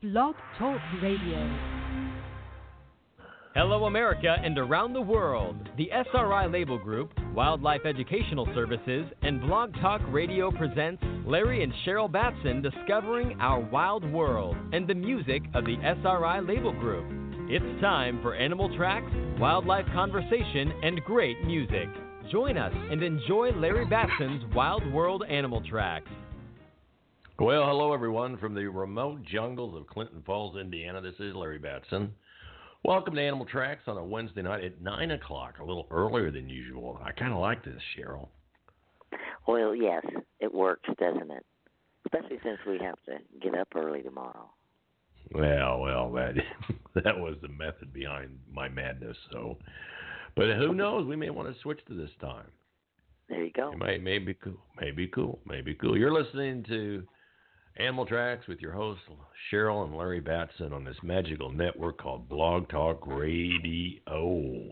Blog Talk Radio. Hello, America, and around the world. The SRI Label Group, Wildlife Educational Services, and Blog Talk Radio presents Larry and Cheryl Batson discovering our wild world and the music of the SRI Label Group. It's time for Animal Tracks, wildlife conversation, and great music. Join us and enjoy Larry Batson's Wild World Animal Tracks. Well, hello, everyone, from the remote jungles of Clinton Falls, Indiana. This is Larry Batson. Welcome to Animal Tracks on a Wednesday night at 9 o'clock, a little earlier than usual. I kind of like this, Cheryl. Well, yes, it works, doesn't it? Especially since we have to get up early tomorrow. Well, that was the method behind my madness. So, but who knows? We may want to switch to this time. There you go. It may be cool. You're listening to Animal Tracks with your hosts Cheryl and Larry Batson on this magical network called Blog Talk Radio.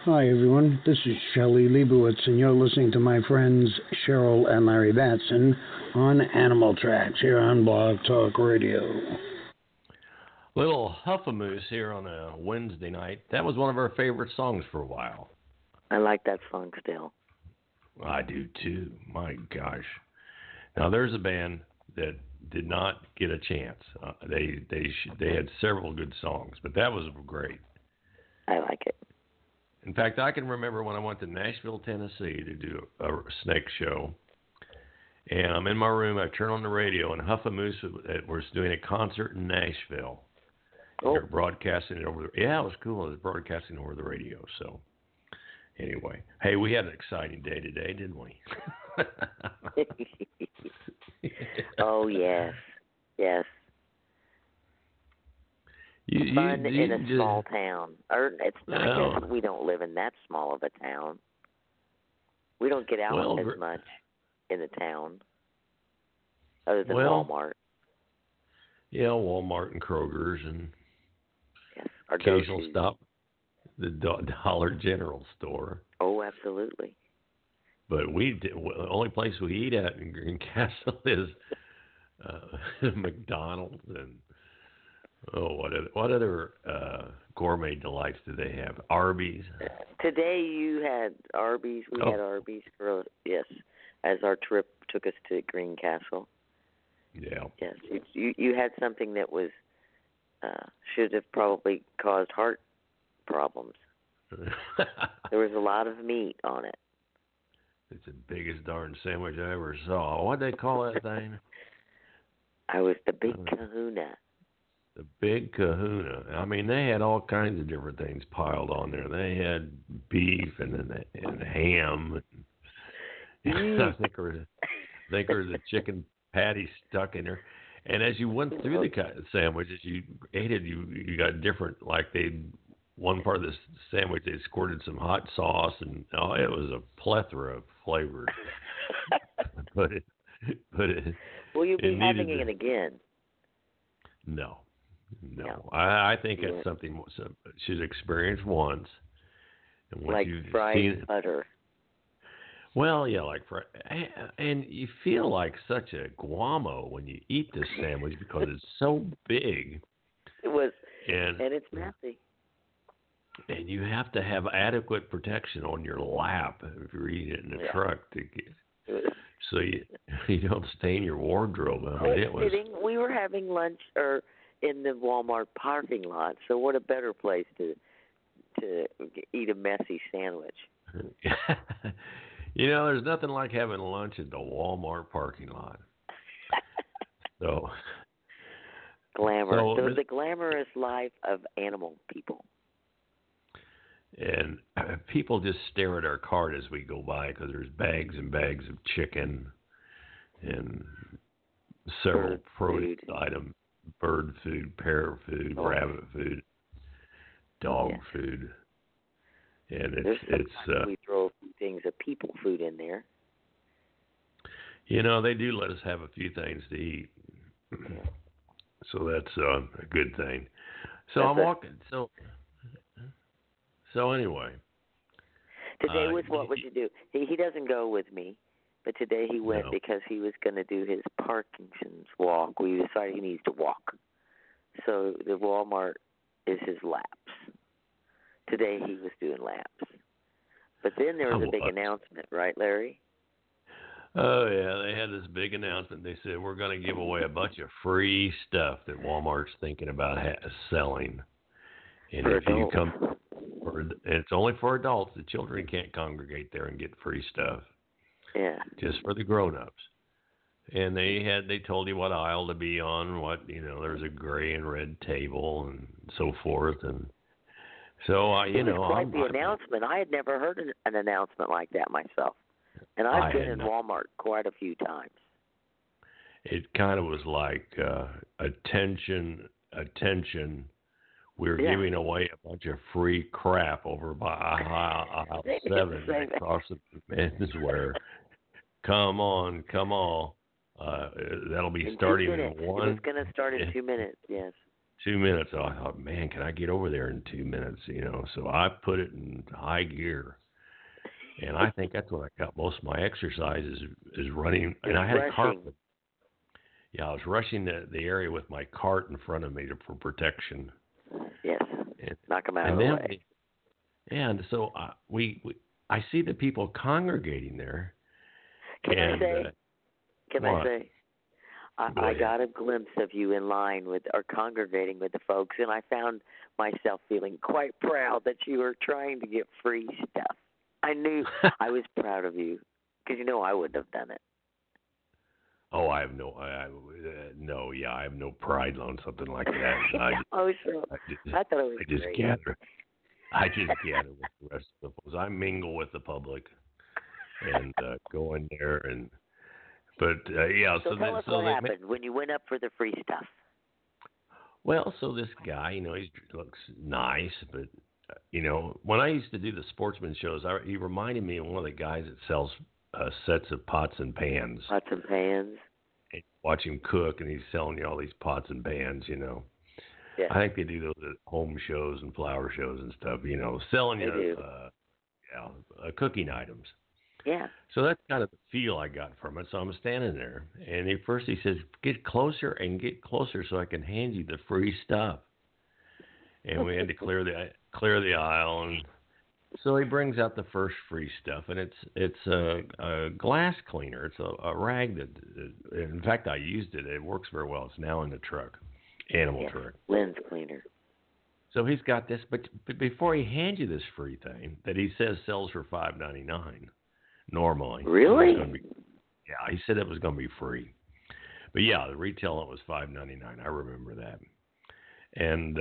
Hi, everyone. This is Shelley Leibowitz, and you're listening to my friends Cheryl and Larry Batson on Animal Tracks here on Blog Talk Radio. Little Huffamoose here on a Wednesday night. That was one of our favorite songs for a while. I like that song still. I do too. My gosh. Now there's a band that did not get a chance. They had several good songs, but that was great. I like it. In fact, I can remember when I went to Nashville, Tennessee to do a snake show, and I'm in my room. I turn on the radio, and Huffamoose was doing a concert in Nashville. Oh. They're broadcasting it over. Yeah, it was cool. It was broadcasting over the radio. So anyway, hey, we had an exciting day today, didn't we? Oh yes, yes. Fun in a small town. Or it's not. I guess we don't live in that small of a town. We don't get out as much in the town, other than Walmart. Yeah, Walmart and Kroger's and our occasional stop, the Dollar General store. Oh, absolutely. But the only place we eat at in Greencastle is McDonald's and what other gourmet delights do they have? Arby's. Today you had Arby's. We had Arby's as our trip took us to Greencastle. Yeah. Yes, you had something that was should have probably caused heart problems. There was a lot of meat on it. It's the biggest darn sandwich I ever saw. What'd they call that thing? I was the Big Kahuna. The Big Kahuna. I mean, they had all kinds of different things piled on there. They had beef and ham. I think there was a chicken patty stuck in there. And as you went through the sandwiches, you ate it. You got different. Like one part of the sandwich, they squirted some hot sauce, and it was a plethora of flavors. but will you be having it again? No. I think that's something she's experienced once. And like fried butter. Well, yeah, like fried. And you feel like such a guamo when you eat this sandwich because it's so big. It was, and it's messy. And you have to have adequate protection on your lap if you're eating it in the truck so you don't stain your wardrobe. I mean, we were having lunch in the Walmart parking lot, so what a better place to eat a messy sandwich. There's nothing like having lunch at the Walmart parking lot. So glamour. So the glamorous life of animal people. And people just stare at our cart as we go by because there's bags and bags of chicken and several produce items. Bird food, parrot food, rabbit food, dog food, and we throw things of people food in there. They do let us have a few things to eat, so that's a good thing. So I'm walking. So anyway, today was what would you do? He doesn't go with me. But today he went because he was going to do his Parkinson's walk. We decided he needs to walk. So the Walmart is his laps. Today he was doing laps. But then there was a big announcement, right, Larry? Oh, yeah. They had this big announcement. They said, we're going to give away a bunch of free stuff that Walmart's thinking about selling. And if you come, and it's only for adults. The children can't congregate there and get free stuff. Yeah. Just for the grown-ups. And they told you what aisle to be on, there's a gray and red table and so forth. And so, it was quite the announcement. I had never heard an announcement like that myself. And I've been in Walmart quite a few times. It kind of was like, attention. We're giving away a bunch of free crap over by aisle 7 across the menswear. Come on. That'll be starting in 1. It's going to start in 2 minutes, yes. 2 minutes. So I thought, man, can I get over there in 2 minutes? So I put it in high gear, and I think that's when I got most of my exercise is running. And I had a cart. Yeah, I was rushing the area with my cart in front of me for protection. Yes, knock them out of the way. And so I see the people congregating there. Can I say? I got a glimpse of you in line or congregating with the folks, and I found myself feeling quite proud that you were trying to get free stuff. I knew I was proud of you because I wouldn't have done it. Oh, I have I have no pride on something like that. I thought it was great. I just gather with the rest of the folks. I mingle with the public and go in there So tell us what happened when you went up for the free stuff. Well, so this guy, he looks nice, but when I used to do the sportsman shows, he reminded me of one of the guys that sells sets of pots and pans. Pots and pans. And watch him cook, and he's selling you all these pots and pans. Yeah. I think they do those at home shows and flower shows and stuff. Selling you cooking items. Yeah. So that's kind of the feel I got from it. So I'm standing there, and he says, "Get closer and get closer so I can hand you the free stuff." And we had to clear the aisle, and so he brings out the first free stuff, and it's a glass cleaner. It's a rag that, in fact, I used it. It works very well. It's now in the truck, animal truck. Lens cleaner. So he's got this, but before he hands you this free thing that he says sells for $5.99 normally. Really? He said it was going to be free, but the retail it was $5.99. I remember that, and.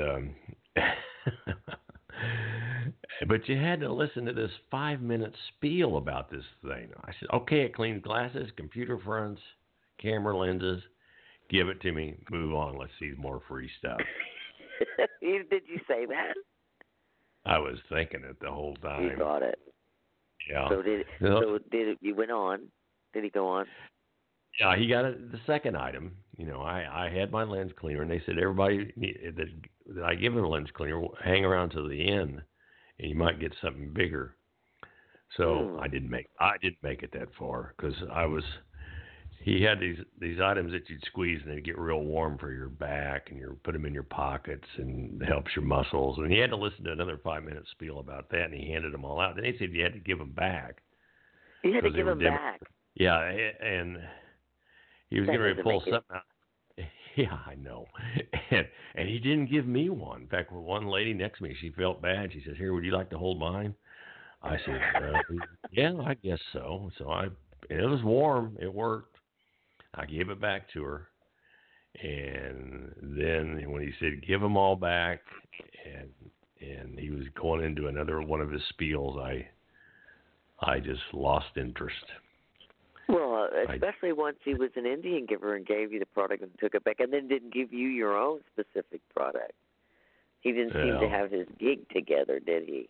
But you had to listen to this 5-minute spiel about this thing. I said, okay, it cleans glasses, computer fronts, camera lenses. Give it to me. Move on. Let's see more free stuff. Did you say that? I was thinking it the whole time. You thought it. Yeah. So you went on? Did he go on? Yeah, he got the second item. I had my lens cleaner, and they said everybody that I give them a lens cleaner, hang around to the end, and you might get something bigger. So I didn't make it that far because he had these items that you'd squeeze and they'd get real warm for your back, and you put them in your pockets and it helps your muscles. And he had to listen to another 5-minute spiel about that, and he handed them all out. Then he said you had to give them back. You had to give them back. Yeah, and he was getting ready to pull something out. Yeah, I know. And he didn't give me one. In fact, one lady next to me, she felt bad. She says, "Here, would you like to hold mine?" I said, "Yeah, I guess so." So it was warm. It worked. I gave it back to her. And then when he said, "Give them all back," and he was going into another one of his spiels, I just lost interest. Well, especially once he was an Indian giver and gave you the product and took it back, and then didn't give you your own specific product. He didn't seem to have his gig together, did he?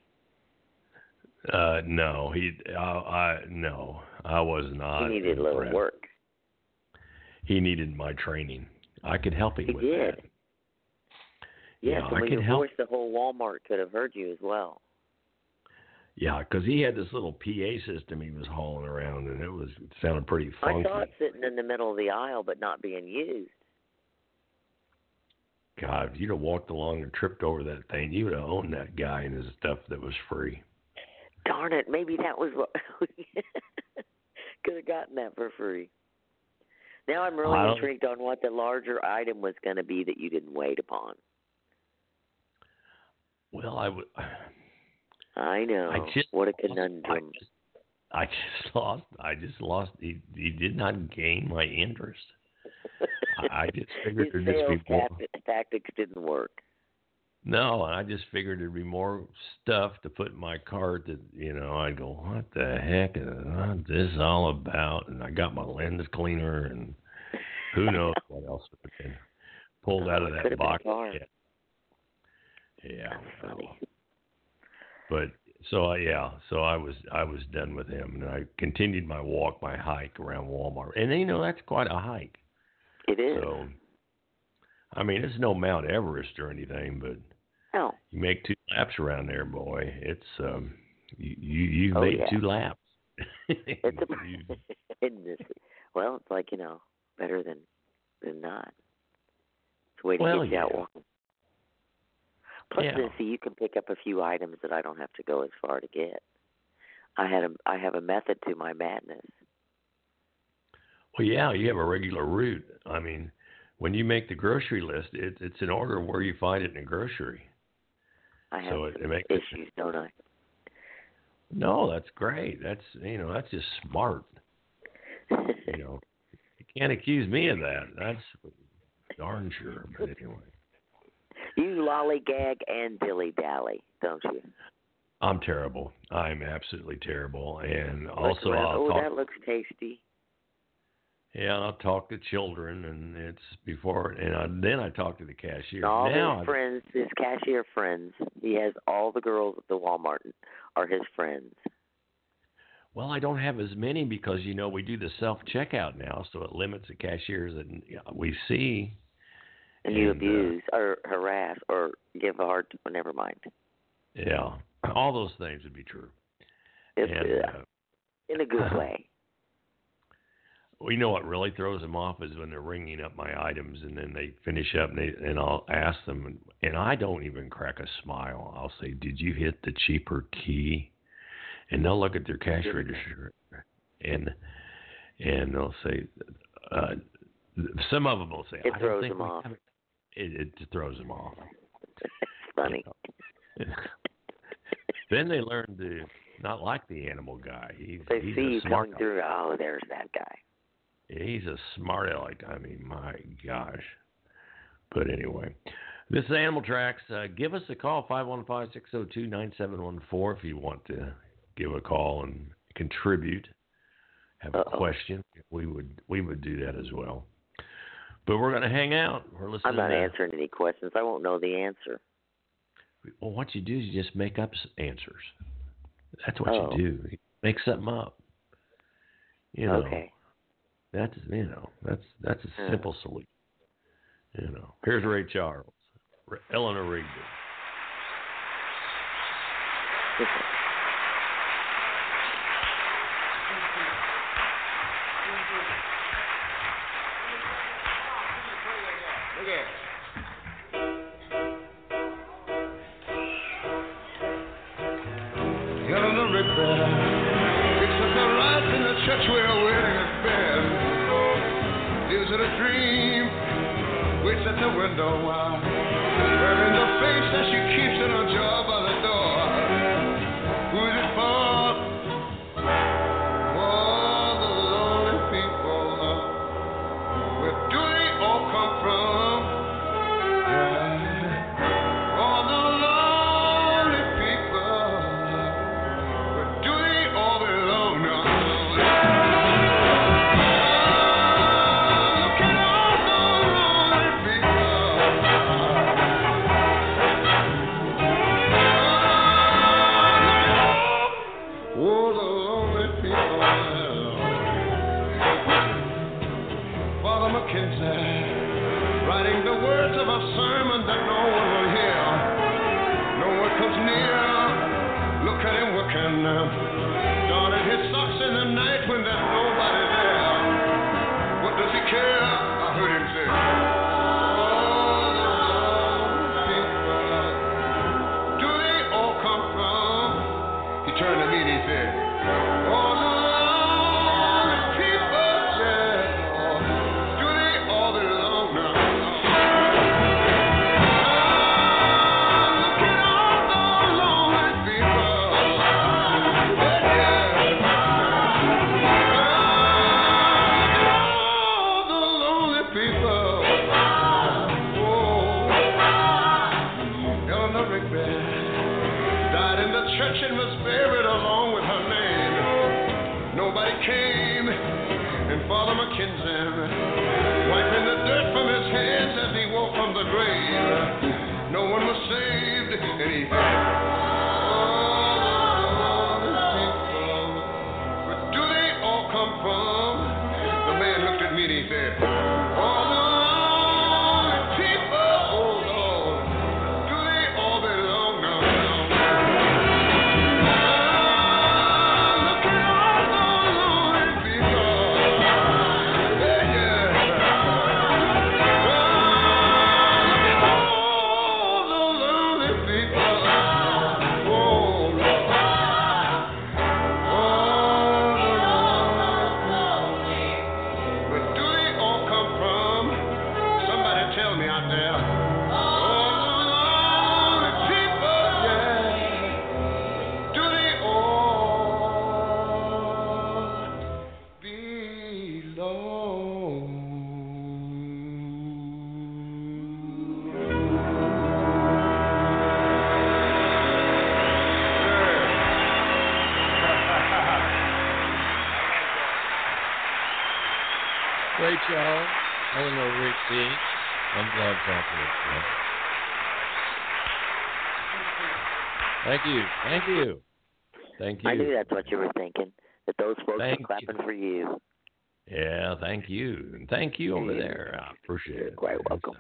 No, I was not. He needed a little work. He needed my training. I could help him with that. Yes, and when you voiced, the whole Walmart could have heard you as well. Yeah, because he had this little PA system he was hauling around, and it sounded pretty funky. I saw it sitting in the middle of the aisle, but not being used. God, if you'd have walked along and tripped over that thing, you would have owned that guy and his stuff that was free. Darn it, maybe that was what could have gotten that for free. Now I'm really intrigued on what the larger item was going to be that you didn't wait upon. Well, I know. What a conundrum. I just lost. He did not gain my interest. I just figured there'd just be more. Tactics didn't work. No, I just figured there'd be more stuff to put in my cart that, I'd go, what the heck is this all about? And I got my lens cleaner and who knows what else would have been pulled out of that box. Yeah. Funny. But so I was done with him, and I continued my hike around Walmart, and that's quite a hike. It is. So I mean, it's no Mount Everest or anything, but no. You make 2 laps around there, boy. It's you made 2 laps. Well, it's like, better than not. It's a way to get you out walking. Plus, then, see, you can pick up a few items that I don't have to go as far to get. I have a method to my madness. Well, yeah, you have a regular route. I mean, when you make the grocery list, it's in order where you find it in a grocery. I have issues, don't I? No, that's great. That's just smart. You can't accuse me of that. That's darn sure. But anyway, you lollygag and dilly-dally, don't you? I'm terrible. I'm absolutely terrible. And also, that looks tasty. Yeah, I'll talk to children, and it's before, and then I talk to the cashier. All his friends, his cashier friends. He has all the girls at the Walmart are his friends. Well, I don't have as many because we do the self-checkout now, so it limits the cashiers that we see. And you abuse or harass or give a hard. Never mind. Yeah, all those things would be true. In a good way. Well, you know what really throws them off is when they're ringing up my items and then they finish up and I'll ask them, and I don't even crack a smile. I'll say, "Did you hit the cheaper key?" And they'll look at their cash register and they'll say, some of them will say, "It throws them off." It throws them off. It's funny. Then they learn to not like the animal guy. They see you coming through. Oh, there's that guy. He's a smart aleck. I mean, my gosh. But anyway, this is Animal Tracks. Give us a call, 515-602-9714, if you want to give a call and contribute. Have a question. We would do that as well. But we're going to hang out. We're listening. I'm not answering any questions. I won't know the answer. Well, what you do is you just make up answers. That's what you do. You make something up. Okay. That's a simple solution. Here's Ray Charles, Eleanor Rigby. Eleanor Rigby, it's a rise in the church where wedding has been. Is it a dream? Waits at the window while wearing the face that she keeps in her jaw by the door. Who is it for? All the lonely people. Where do they all come from? Yeah. All the lonely people. Where do they all belong now? Writing the words of a sermon that no one will hear. No one comes near. Look at him working. Darted his socks in the night when there's nobody there. What does he care? I heard him say, all the people. Do they all come from? He turned to me and he said, all the and was buried along with her name. Nobody came, and Father McKenzie, wiping the dirt from his hands as he walked from the grave. No one was saved, and he said, all the people, where do they all come from? The man looked at me and he said, all the y'all. Hello, Rick B. I'm Blog Talk Radio. Thank you. Thank you. I knew that's what you were thinking, that those folks were clapping for you. Yeah, thank you. And thank you over there. I appreciate it. You're quite welcome.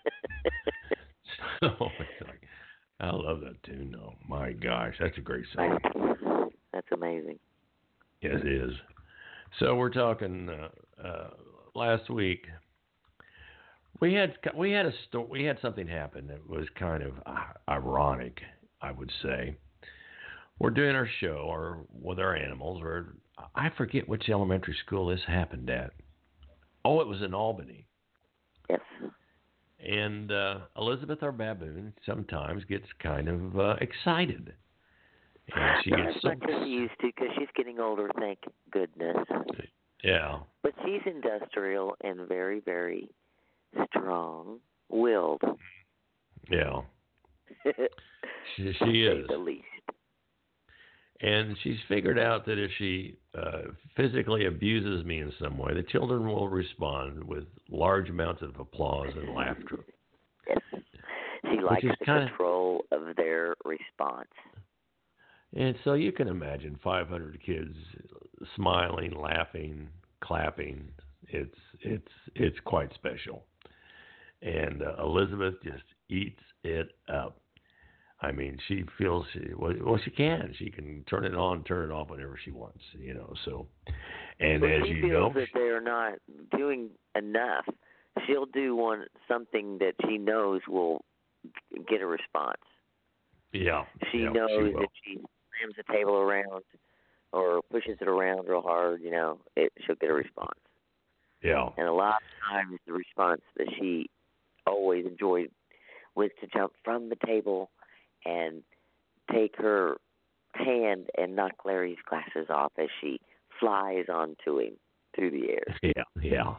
So I love that tune, though. My gosh, that's a great song. That's amazing. Yes, it is. So we're talking last week. We had something happen that was kind of ironic, I would say. We're doing our show with our animals. I forget which elementary school this happened at. Oh, it was in Albany. Yes. And Elizabeth, our baboon, sometimes gets kind of excited. And she gets as much as she used to, because she's getting older, thank goodness. Yeah. But she's industrial and very, very strong-willed. Yeah. she is. To say the least. And she's figured out that if she physically abuses me in some way, the children will respond with large amounts of applause and laughter. Yes. She likes the control of their response. And so you can imagine 500 kids smiling, laughing, clapping. It's quite special. And Elizabeth just eats it up. I mean, she feels she can. She can turn it on, turn it off whenever she wants, So, and well, as she you feels know, that they're not doing enough. She'll do something that she knows will get a response. Yeah. She knows if she slams the table around or pushes it around real hard, she'll get a response. Yeah. And a lot of times the response that she always enjoyed was to jump from the table and take her hand and knock Larry's glasses off as she flies onto him through the air. Yeah.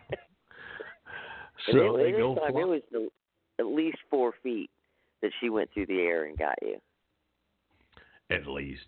So it was at least 4 feet that she went through the air and got you. At least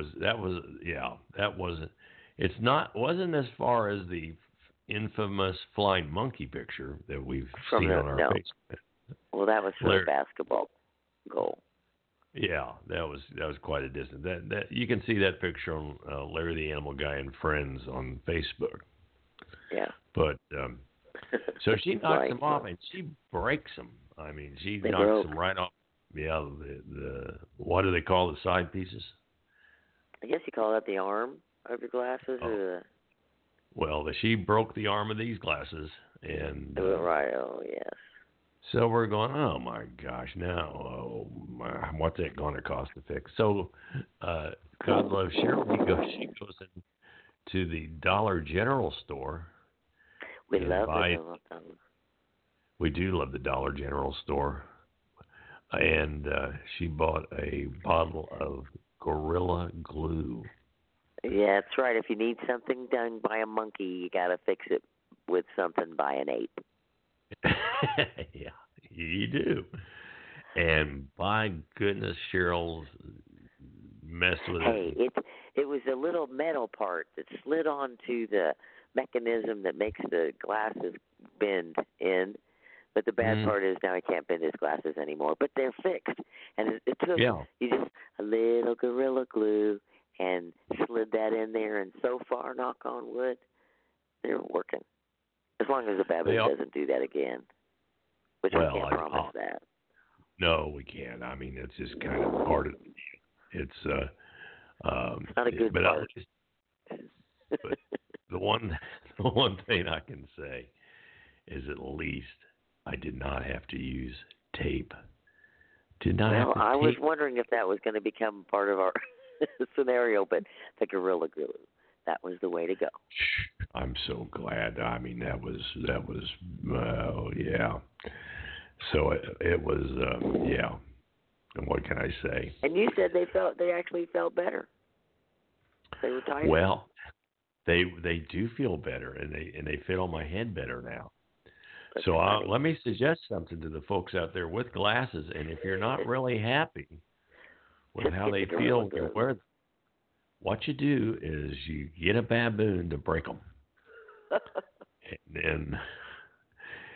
wasn't as far as the infamous flying monkey picture that we've seen on our Facebook. Well, that was for a basketball goal. Yeah, that was quite a distance. That you can see that picture on Larry the Animal Guy and Friends on Facebook. Yeah. But so she knocks them off and she breaks them. I mean, she knocks them right off. Yeah, the what do they call the side pieces? I guess you call that the arm of your glasses. Well, she broke the arm of these glasses, and right. Oh, yes. So we're going, oh my gosh, now, what's it going to cost to fix? So, God love Cheryl, she goes into the Dollar General store. We love it. We do love the Dollar General store. And she bought a bottle of Gorilla Glue. Yeah, that's right. If you need something done by a monkey, you got to fix it with something by an ape. Yeah, you do. And by goodness, Cheryl's messed with it. Hey, it was a little metal part that slid onto the mechanism that makes the glasses bend in. But the bad part is now he can't bend his glasses anymore. But they're fixed. And it took you just a little Gorilla Glue and slid that in there. And so far, knock on wood, they're working. As long as the baboon doesn't do that again. Which I can't promise that. No, we can't. I mean, it's just kind of part of the deal. It's not a good part. But the one thing I can say is at least I did not have to use tape. I was wondering if that was going to become part of our scenario, but the Gorilla Glue, that was the way to go. I'm so glad. I mean, that was yeah. So it was yeah. And what can I say? And you said they actually felt better. They were tired. Well, they do feel better, and they fit on my head better now. That's so let me suggest something to the folks out there with glasses, and if you're not really happy with how they feel when you wear them, what you do is you get a baboon to break them. And then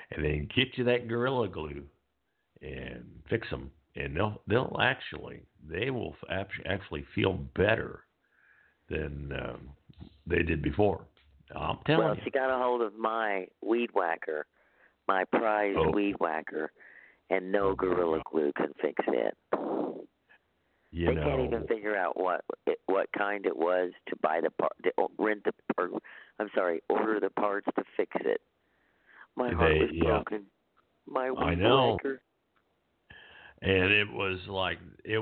and then get you that Gorilla Glue and fix them, and they will actually feel better than they did before. I'm telling you. Well, she got a hold of my weed whacker, my prized weed whacker, and no Gorilla Glue can fix it. They can't even figure out what kind it was to buy the part, order the parts to fix it. My heart was broken. My weed whacker. And it was like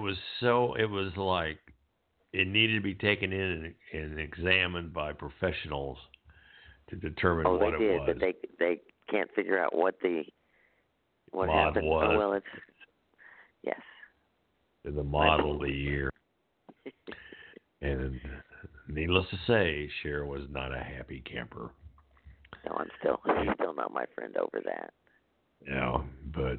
it needed to be taken in and examined by professionals to determine what it was. But they can't figure out what happened. Was. Oh, well, it's yes. The model of the year. And needless to say, Cher was not a happy camper. No, I'm still not my friend over that. Yeah, but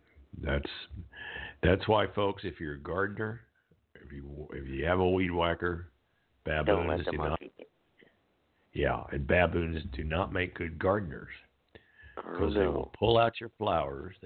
that's why, folks, if you're a gardener, if you have a weed whacker, baboons do not. Yeah, and baboons do not make good gardeners because they will pull out your flowers.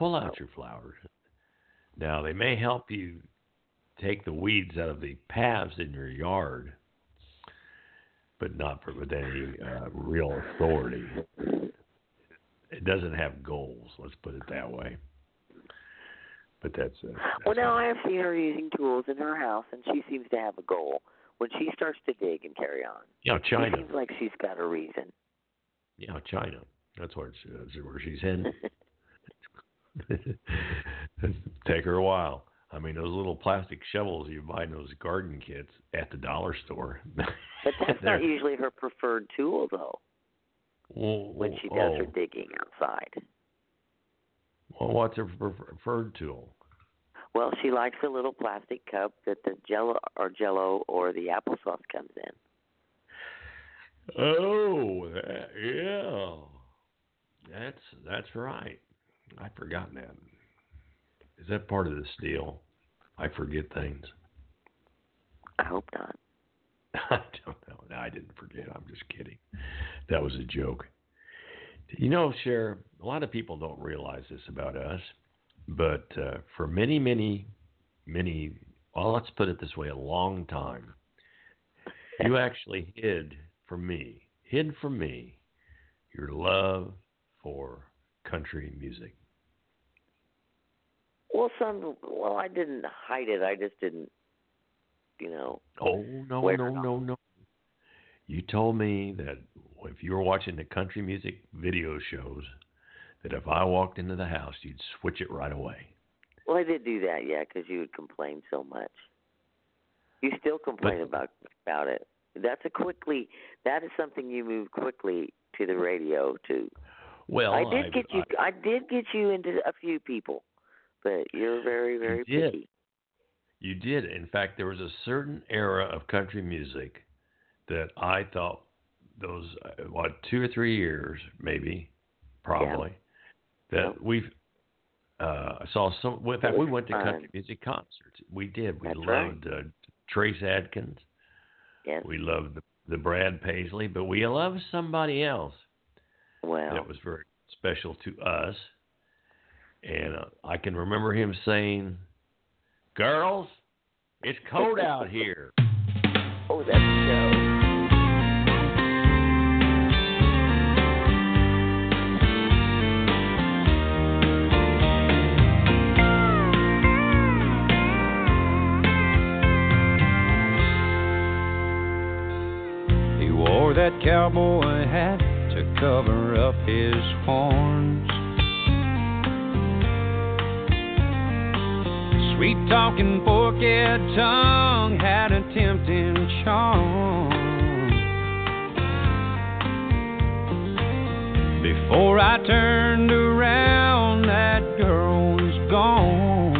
Now, they may help you take the weeds out of the paths in your yard, but not with any real authority. It doesn't have goals, let's put it that way. But that's well, now I have seen her using tools in her house, and she seems to have a goal when she starts to dig and carry on. Yeah, China. It seems like she's got a reason. Yeah, China. That's where she's heading. Take her a while. I mean, those little plastic shovels you buy in those garden kits at the dollar store. But that's not usually her preferred tool, though, when she does her digging outside. Well, what's her preferred tool? Well, she likes the little plastic cup that the Jello or the applesauce comes in. Oh, yeah. That's right. I'd forgotten that. Is that part of this deal? I forget things. I hope not. I don't know. No, I didn't forget. I'm just kidding. That was a joke. You know, Cher, a lot of people don't realize this about us, but for many, well, let's put it this way, a long time, you actually hid from me your love for country music. Well, I didn't hide it. I just didn't, Oh, no. You told me that if you were watching the country music video shows, that if I walked into the house, you'd switch it right away. Well, I did do that, yeah, because you would complain so much. You still complain about it. That is something you move quickly to the radio to. Well, I did get you into a few people, but you're very, very picky. You did. In fact, there was a certain era of country music that I thought those 2 or 3 years, maybe, probably, that we've saw some. In fact, we went to country music concerts. We did. We loved Trace Adkins. Yes. We loved the Brad Paisley, but we loved somebody else. Wow. That was very special to us. And I can remember him saying, "Girls, it's cold out here." Oh, that's so. He wore that cowboy hat to cover up his horns. Sweet-talking forked tongue had a tempting charm. Before I turned around, that girl was gone.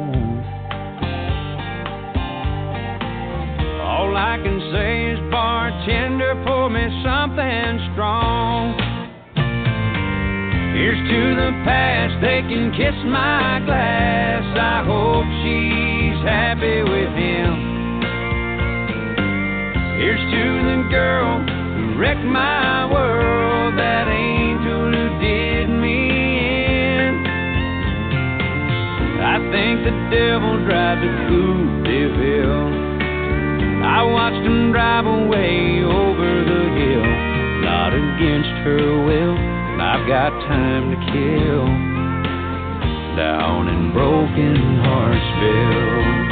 All I can say is, bartender, pour me something strong. Here's to the past, they can kiss my glass. I hope she's happy with him. Here's to the girl who wrecked my world, that angel who did me the devil drives a coupe de ville. I watched him drive away over the hill, not against her will. I've got time to kill down in Broken Heartsville.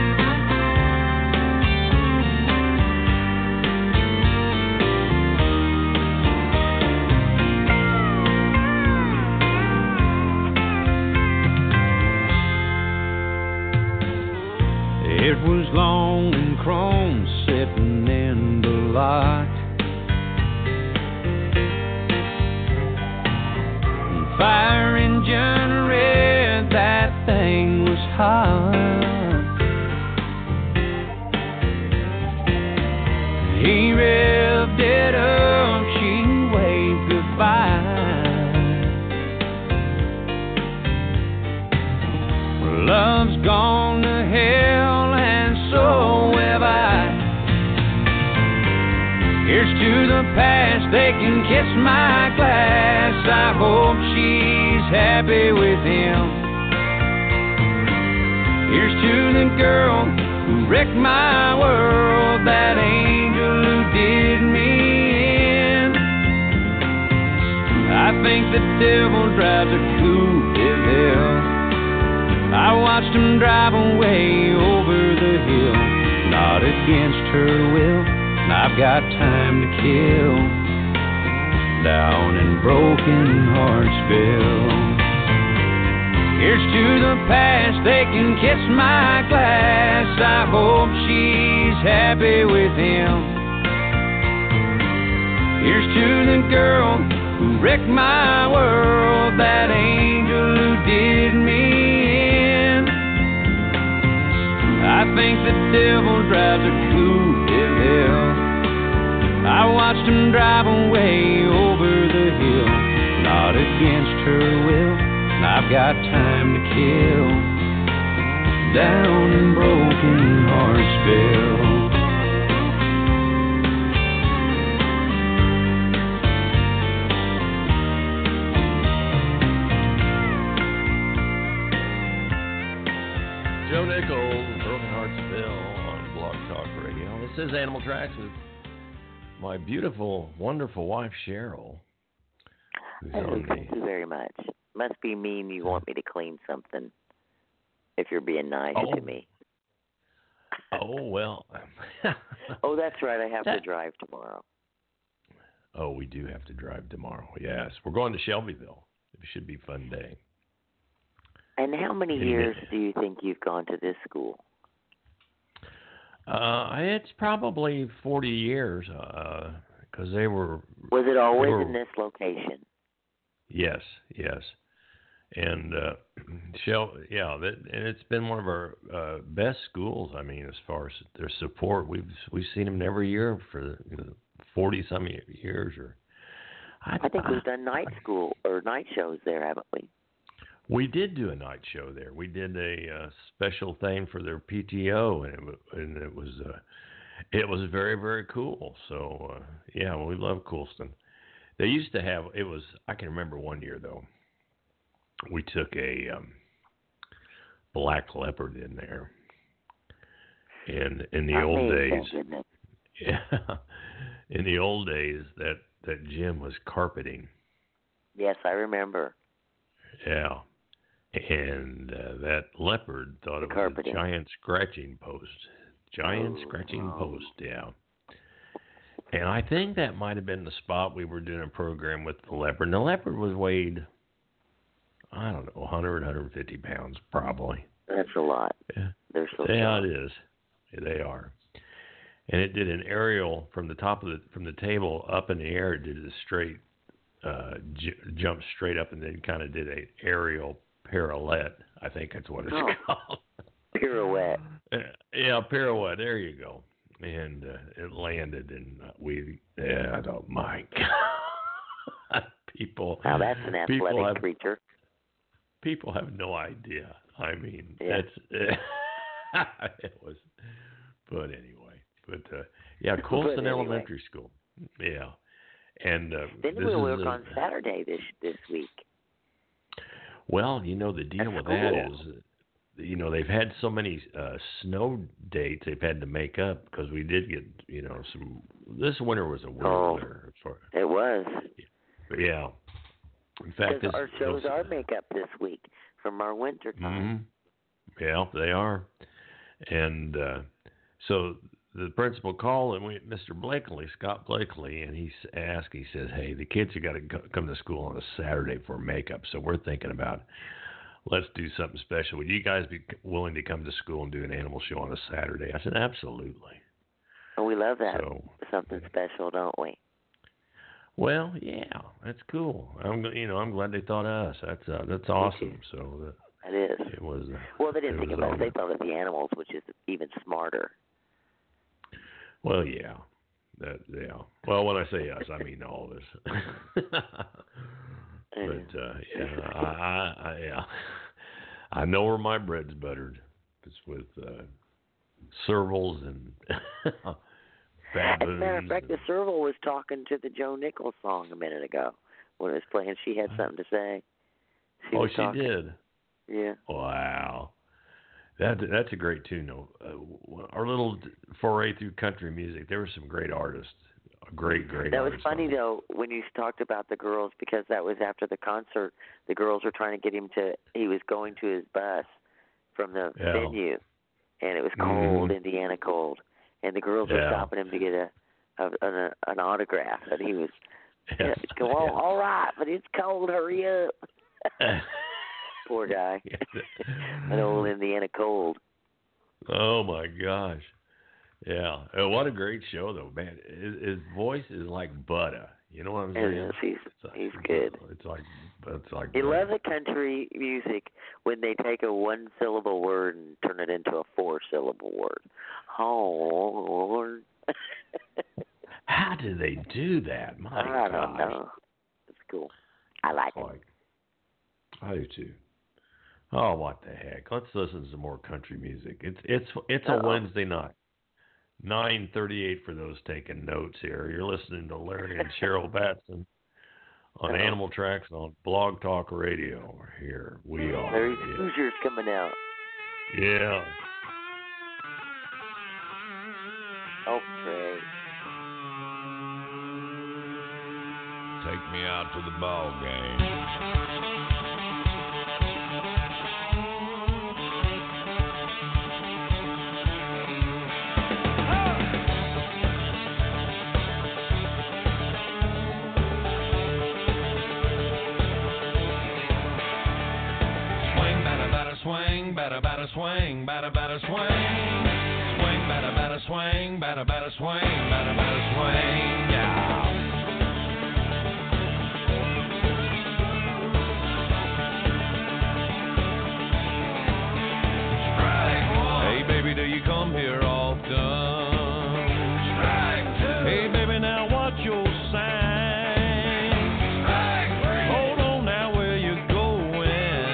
It was long and chrome sitting in the lot. Fire engine red, that thing was hot. He revved it up, she waved goodbye. Love's gone to hell and so have I. Here's to the past, they can kiss my glass. I hope she's happy with him. Here's to the girl who wrecked my world, that angel who did me in. I think the devil drives a coupe de ville. I watched him drive away over the hill, not against her will. I've got time to kill down in Broken Heartsville. Here's to the past, they can kiss my glass. I hope she's happy with him. Here's to the girl who wrecked my world, that angel who did me in. I think the devil drives a coupe de ville. I watched him drive away over the hill, not against her will. I've got time to kill down in Broken Heartsville. Joe Nichols, Broken Heartsville on Blog Talk Radio. This is Animal Tracks with my beautiful, wonderful wife, Cheryl. Thank you very much. Must be mean you want me to clean something if you're being nice to me. Oh, well. Oh, that's right. I have to drive tomorrow. Oh, we do have to drive tomorrow. Yes. We're going to Shelbyville. It should be a fun day. And how many years do you think you've gone to this school? It's probably 40 years, because they were... Was it always in this location? Yes. And, and it's been one of our best schools. I mean, as far as their support, we've seen them every year for 40-some years. I think we've done night school or night shows there, haven't we? We did do a night show there. We did a special thing for their PTO, and it was very, very cool. So we love Coolston. They used to have I can remember one year though. We took a black leopard in there, and in the old days, in the old days that gym was carpeting. Yes, I remember. Yeah. And that leopard thought it was a giant scratching post. Scratching post, yeah. And I think that might have been the spot we were doing a program with the leopard. And the leopard was weighed, I don't know, 100, 150 pounds probably. That's a lot. Yeah. They're so it is. Yeah, they are. And it did an aerial from the top of from the table up in the air. It did a straight, jump straight up, and then kind of did an aerial pirouette. I think that's what it's called. Pirouette. Yeah, pirouette. There you go. And it landed, and I thought, my God. People. Now that's an athletic creature. People have no idea. I mean, that's it was. But anyway, Coulson Elementary School. Yeah, and then we'll work on Saturday this week. Well, the deal with that is they've had so many snow dates they've had to make up because we did get, some. This winter was a weird winter. It was. But yeah. In fact, because our shows are make up this week from our winter time. Mm-hmm. Yeah, they are. And so the principal called and Mr. Blakely, Scott Blakely, and he says, hey, the kids have got to come to school on a Saturday for makeup, so we're thinking about, let's do something special. Would you guys be willing to come to school and do an animal show on a Saturday? I said, absolutely. Oh, we love that. So, something special, don't we? Well, yeah, that's cool. I'm glad they thought of us. That's awesome. So it is. It was. Well, they didn't think of us. They thought of the animals, which is even smarter. Well, yeah. Yeah. Well, when I say us, I mean all of us. But I know where my bread's buttered. It's with servals and baboons. As a matter of fact, the serval was talking to the Joe Nichols song a minute ago when it was playing. She had something to say. She did? Yeah. Wow. That's a great tune, though. Our little foray through country music, there were some great artists. Great That was artists. funny, though, when you talked about the girls, because that was after the concert. The girls were trying to get him he was going to his bus from the venue, and it was cold, Indiana cold. And the girls were stopping him to get an autograph, and he was go on, all right, but it's cold, hurry up. Poor guy. An old Indiana cold. Oh, my gosh. Yeah. What a great show, though, man. His voice is like butter. You know what I'm saying? He's good. It's like you love the country music when they take a one-syllable word and turn it into a four-syllable word. Oh. How do they do that? My God. I don't know. It's cool. I like it. I do too. Oh, what the heck? Let's listen to some more country music. It's a Wednesday night. 9:38 for those taking notes here. You're listening to Larry and Cheryl Batson on Animal Tracks on Blog Talk Radio. Here we are. Larry's Hoosiers coming out. Yeah. Oh, Trey. Take me out to the ball game. Swing, batter, batter, swing, batter, batter, swing. Swing, batter, batter, swing, batter, batter, swing, batter, batter, swing, yeah. Hey, baby, do you come here often? Hey, baby, now what's your sign? Hold on now, where you going?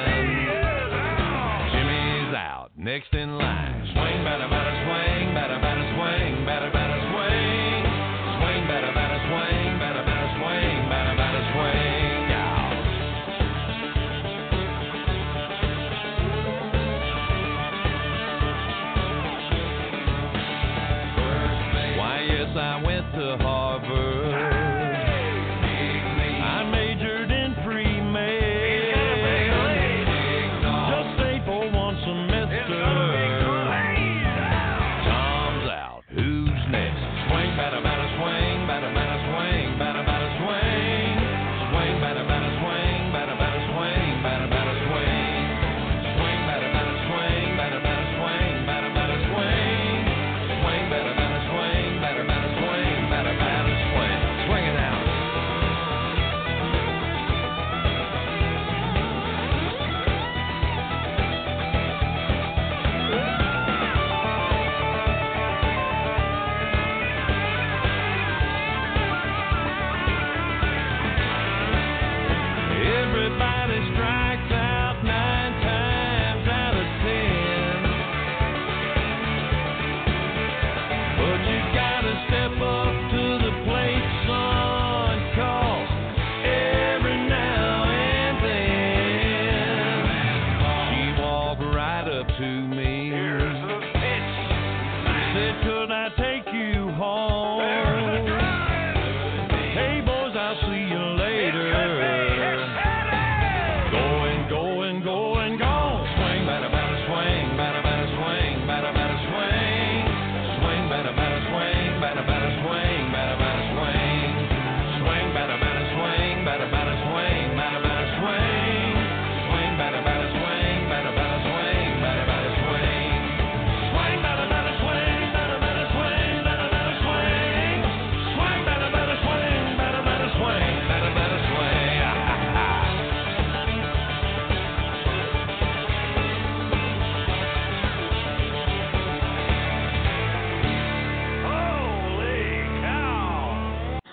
Jimmy's out, next in line. Swing, batter, batter, swing, batter, batter, swing, batter, batter, swing. Swing, batter, batter, swing, batter, batter, swing, batter, batter, swing, yeah. Why, yes, I went to Harvard. I majored in pre-med. Just stayed for one semester. Tom's out. Who's next? Swing, batter, batter, swing, batter, batter, swing, batter, batter, swing. Swing, batter, batter, swing, batter, batter, swing, batter, batter, swing. Swing, batter, batter, swing, batter, batter, swing, batter, batter, swing. Swing, batter, batter, swing, batter, batter, swing, batter, batter.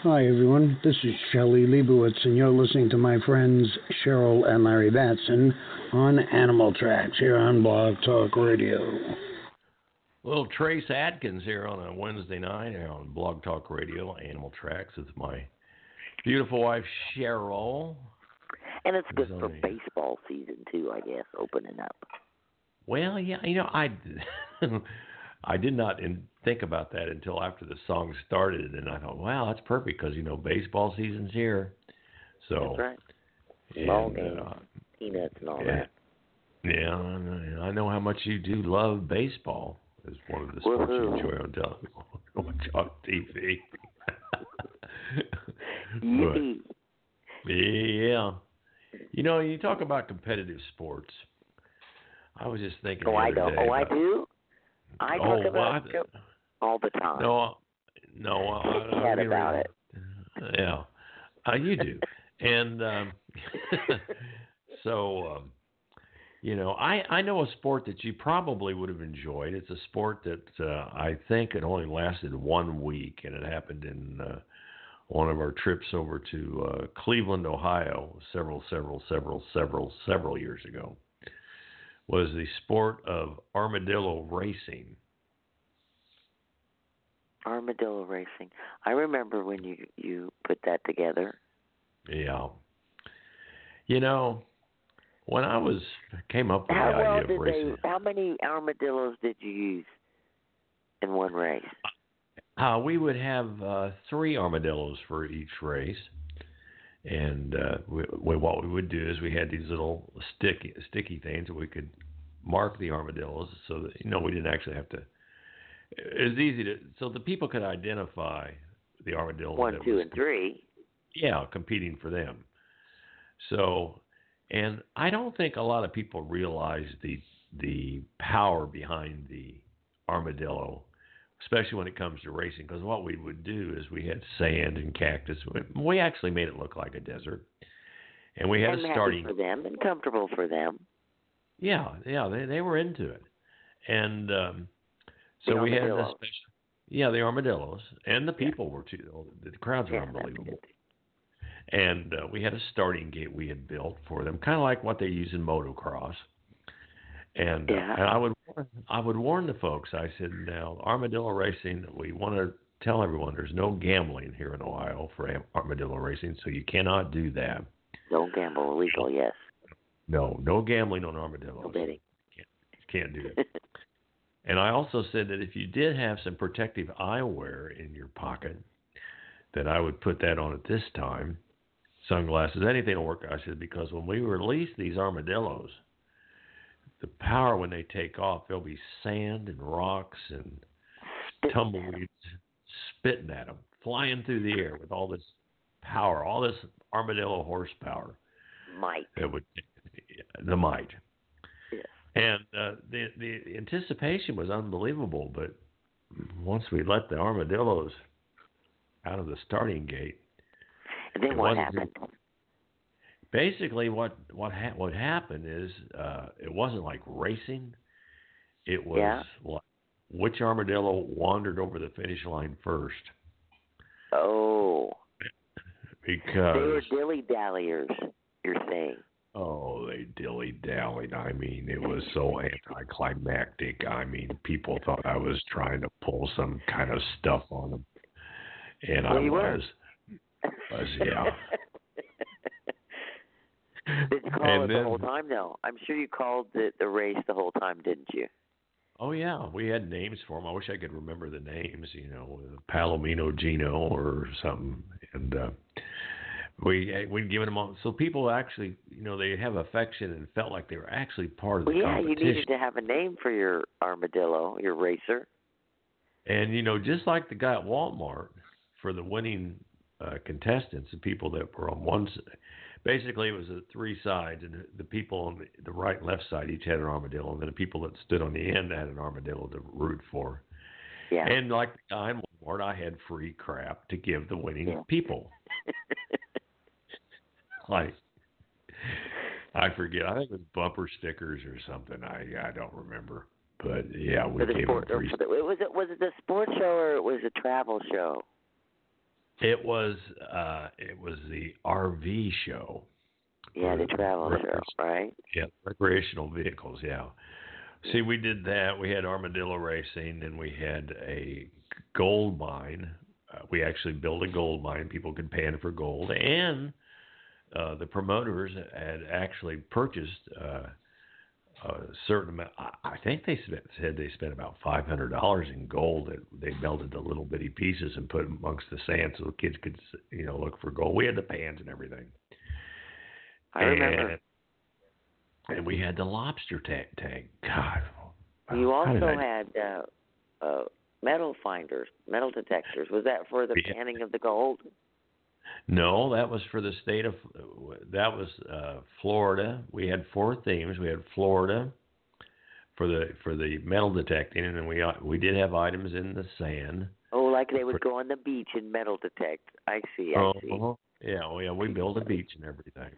Hi, everyone. This is Shelley Leibowitz, and you're listening to my friends Cheryl and Larry Batson on Animal Tracks here on Blog Talk Radio. Little Trace Adkins here on a Wednesday night here on Blog Talk Radio, Animal Tracks, with my beautiful wife, Cheryl. And it's good for baseball season, too, I guess, opening up. Well, yeah, I did not think about that until after the song started, and I thought, wow, that's perfect because, baseball season's here. So, that's right. Ball games, peanuts and all that. Yeah, I know how much you do love baseball. It's one of the sports you enjoy on TV. But, yeah. You talk about competitive sports. I was just thinking. I do. I talk about it all the time. No, I chat about it. Yeah, you do, and so I know a sport that you probably would have enjoyed. It's a sport that I think it only lasted 1 week, and it happened in one of our trips over to Cleveland, Ohio, several years ago. Was the sport of armadillo racing. Armadillo racing. I remember when you put that together. Yeah. When I came up with the idea of racing. How many armadillos did you use in one race? We would have 3 armadillos for each race. And what we would do is we had these little sticky things that we could mark the armadillos so that, we didn't actually have to. It was easy so the people could identify the armadillos. 1, 2, and 3. Yeah, competing for them. So, and I don't think a lot of people realize the power behind the armadillo, especially when it comes to racing, because what we would do is we had sand and cactus. We actually made it look like a desert. And we had a starting for them and comfortable for them. Yeah, they were into it. And so we had this special. Yeah, the armadillos. And the people were too. The crowds were unbelievable. And we had a starting gate we had built for them, kind of like what they use in motocross. And I would warn the folks. I said, now, armadillo racing, we want to tell everyone there's no gambling here in Ohio for armadillo racing, so you cannot do that. Don't gamble, illegal, yes. No gambling on armadillos. No betting. Can't do it. And I also said that if you did have some protective eyewear in your pocket, that I would put that on at this time. Sunglasses, anything will work. I said, because when we release these armadillos, the power when they take off, there'll be sand and rocks and tumbleweeds spitting at them, flying through the air with all this power, all this armadillo horsepower. The might. Yes. And the anticipation was unbelievable, but once we let the armadillos out of the starting gate, and then what happened? Basically, what happened is it wasn't like racing. It was like which armadillo wandered over the finish line first. Oh. Because they were dilly-dalliers, you're saying. Oh, they dilly-dallied. I mean, it was so anticlimactic. I mean, people thought I was trying to pull some kind of stuff on them. And I was, yeah. Did you call it the whole time, though? I'm sure you called the race the whole time, didn't you? Oh, yeah. We had names for them. I wish I could remember the names, Palomino Gino or something. And we'd given them all. So people actually, they have affection and felt like they were actually part of the competition. You needed to have a name for your armadillo, your racer. And, just like the guy at Walmart, for the winning contestants, the people that were on one side, basically it was 3 sides, and the people on the right and left side each had an armadillo, and then the people that stood on the end had an armadillo to root for. Yeah. And like the guy in Walmart, I had free crap to give the winning people. Like, I forget. I think it was bumper stickers or something. I don't remember. But, yeah, we gave them free stuff. Was it the sports show or it was a travel show? It was the RV show. Yeah, the travel show, right? Yeah, recreational vehicles. Yeah. See, we did that. We had armadillo racing, and we had a gold mine. We actually built a gold mine. People could pan for gold, and the promoters had actually purchased a certain amount. I think they said they spent about $500 in gold that they melted to little bitty pieces and put amongst the sand so the kids could, look for gold. We had the pans and everything. I remember. And we had the lobster tank. God. You also had metal finders, metal detectors. Was that for the panning of the gold? No, that was for the state of. That was Florida. We had 4 themes. We had Florida for the metal detecting, and then we did have items in the sand. Oh, like they would go on the beach and metal detect. I see. Yeah, we built a beach and everything.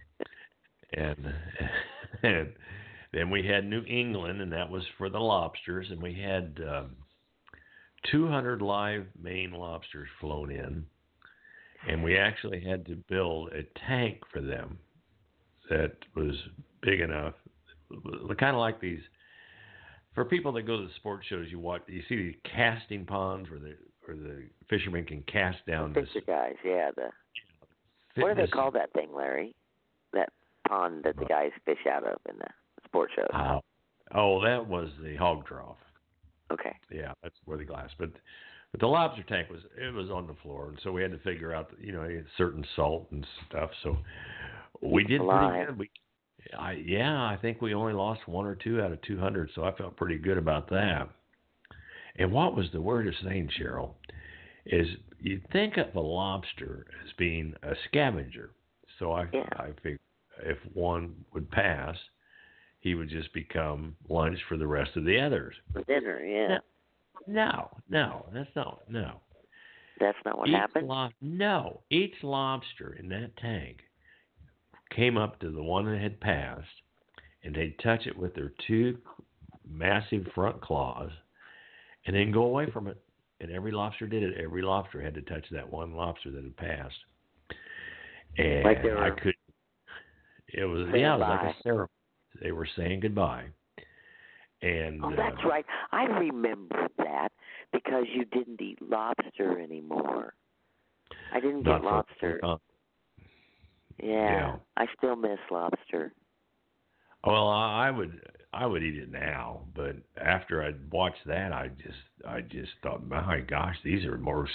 and then we had New England, and that was for the lobsters, and we had 200 live Maine lobsters flown in, and we actually had to build a tank for them that was big enough, kind of like these. For people that go to the sports shows, you see these casting ponds where the fishermen can cast down. The fisher guys, yeah. What do they call that thing, Larry? That pond that the guys fish out of in the sports shows. That was the hog trough. Okay. Yeah, that's where the glass. But the lobster tank was on the floor, and so we had to figure out certain salt and stuff. So we did pretty good. I think we only lost 1 or 2 out of 200, so I felt pretty good about that. And what was the weirdest thing, Cheryl, is you think of a lobster as being a scavenger. So I figured if one would pass, he would just become lunch for the rest of the others. For dinner, yeah. No, that's not. No. That's not what happened? No. Each lobster in that tank came up to the one that had passed, and they'd touch it with their 2 massive front claws, and then go away from it. And every lobster did it. Every lobster had to touch that one lobster that had passed. And like I could. It was like a ceremony. They were saying goodbye. And that's right. I remember that because you didn't eat lobster anymore. I didn't get lobster. Yeah, I still miss lobster. Well, I would eat it now, but after I watched that, I just thought, my gosh, these are more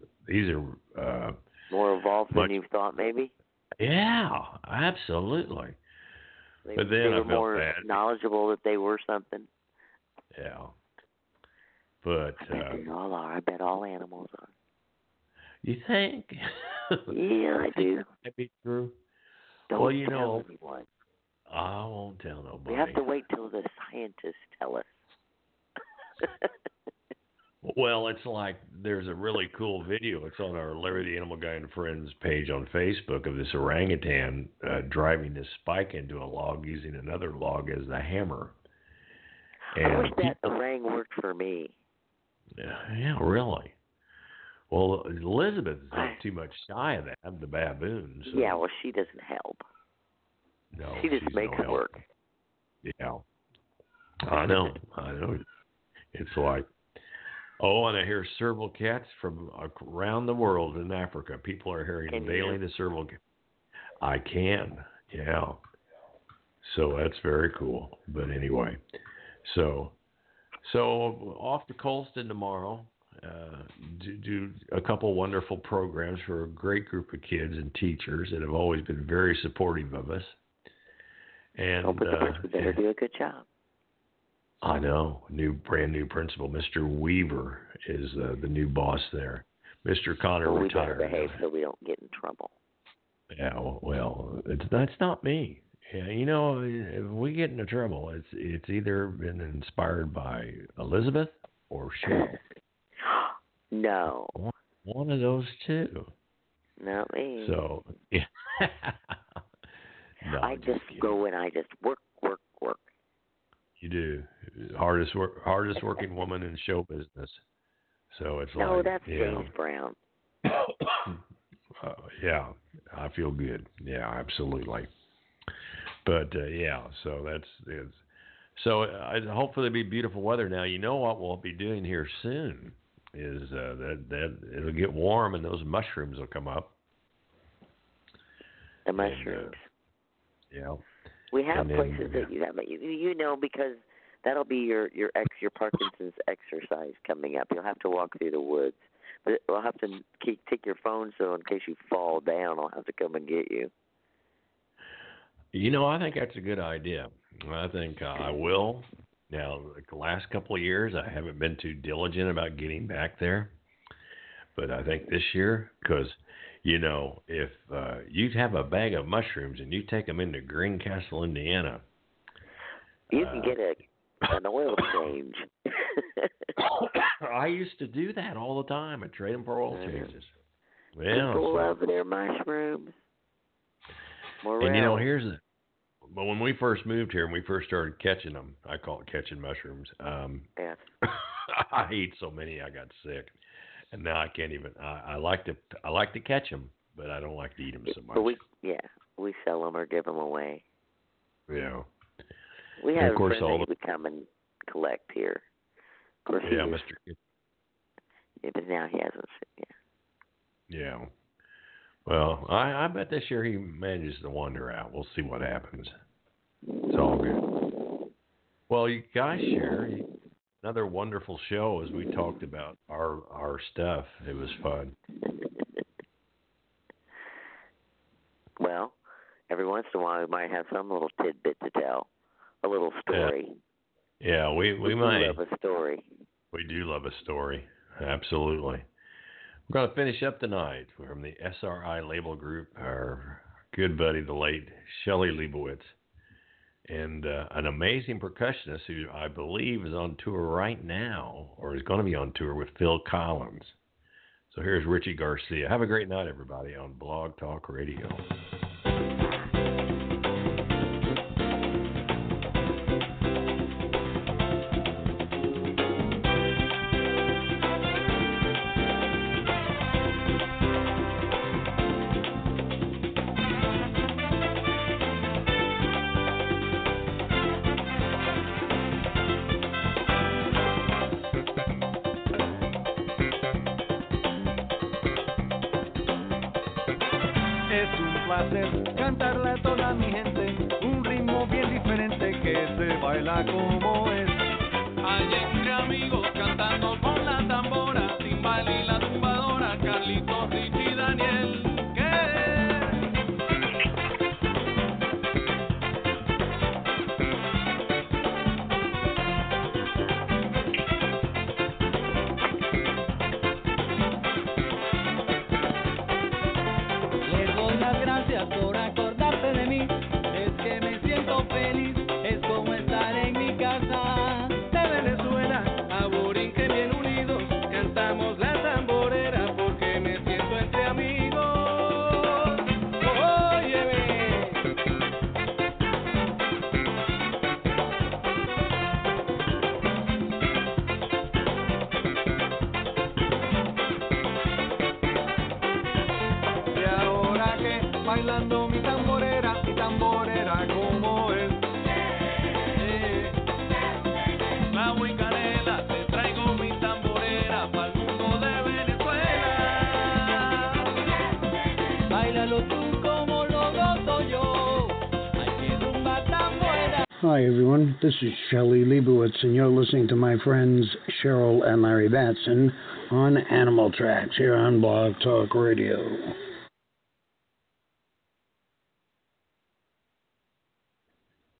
evolved than you thought, maybe. Yeah, absolutely. But then they were I felt more bad. knowledgeable that they were something. Yeah, but I bet they all are. I bet all animals are. You think? Yeah, I do. That'd be true. Don't tell anyone. I won't tell nobody. We have to wait till the scientists tell us. Well, it's like there's a really cool video. It's on our Larry the Animal Guy and Friends page on Facebook of this orangutan driving this spike into a log using another log as the hammer. And I wish that orang worked for me. Yeah, really. Well, Elizabeth is not too much shy of that, the baboon. So. Yeah, well, she doesn't help. No, she just makes it work. Yeah. I know. It's like, and I hear serval cats from around the world in Africa. People are hearing daily the serval cat. I can, yeah. So that's very cool. But anyway, so off to Colston tomorrow. Do a couple wonderful programs for a great group of kids and teachers that have always been very supportive of us. And we better do a good job. I know. Brand new principal, Mr. Weaver, is the new boss there. Mr. Connor retired. We better behave so we don't get in trouble. Yeah, well, that's not me. Yeah, if we get into trouble, it's either been inspired by Elizabeth or Cheryl. No. One of those two. Not me. So, yeah. No, I just go and I just work. You do. Hardest working woman in show business. So it's no, that's James Brown. Yeah, I feel good. Yeah, absolutely. But so that's it. So hopefully it'll be beautiful weather. Now, you know what we'll be doing here soon is that it'll get warm and those mushrooms will come up. The mushrooms. Yeah. We have places that you have, you know, because that'll be your Parkinson's exercise coming up. You'll have to walk through the woods, but we'll have to take your phone so in case you fall down, I'll have to come and get you. You know, I think that's a good idea. I think I will. Now, the last couple of years, I haven't been too diligent about getting back there, but I think this year, because you know, if you have a bag of mushrooms and you take them into Greencastle, Indiana, you can get an oil change. I used to do that all the time. I trade them for oil changes. Well, people love their mushrooms. And you know, but when we first moved here and we first started catching them, I call it catching mushrooms. Yeah. I ate so many I got sick. And now I can't even. I like to catch them, but I don't like to eat them so much. But we sell them or give them away. Yeah. We have a friend that would come and collect here. Of course, Mr. Yeah, but now he hasn't. Yeah. Yeah. Well, I bet this year he manages to wander out. We'll see what happens. It's all good. Well, you guys share. Another wonderful show as we talked about our stuff. It was fun. Well, every once in a while we might have some little tidbit to tell, a little story. Yeah, we might. love a story. We do love a story. Absolutely. We're going to finish up tonight from the SRI Label Group, our good buddy, the late Shelley Leibowitz. And an amazing percussionist who I believe is on tour right now, or is going to be on tour with Phil Collins. So here's Richie Garcia. Have a great night, everybody, on Blog Talk Radio. Cantarle a toda mi gente un ritmo bien diferente que se baila como es. Allí entre amigos cantando con la tambora, timbal y la tumbadora, Carlitos, Richie y Daniel. Por acordarte de mí, es que me siento feliz, es como estar en mi casa. De Venezuela, aborígenes bien unidos, cantamos la tamborera porque me siento entre amigos. Óyeme. Y ahora que bailando mi tamborera como es. La muy canela, te traigo mi tamborera para el mundo de Venezuela. Báilalo tú como lo gozo yo, hay que rumba tamborera. Hi everyone, this is Shelley Leibowitz and you're listening to my friends Cheryl and Larry Batson on Animal Tracks here on Blog Talk Radio.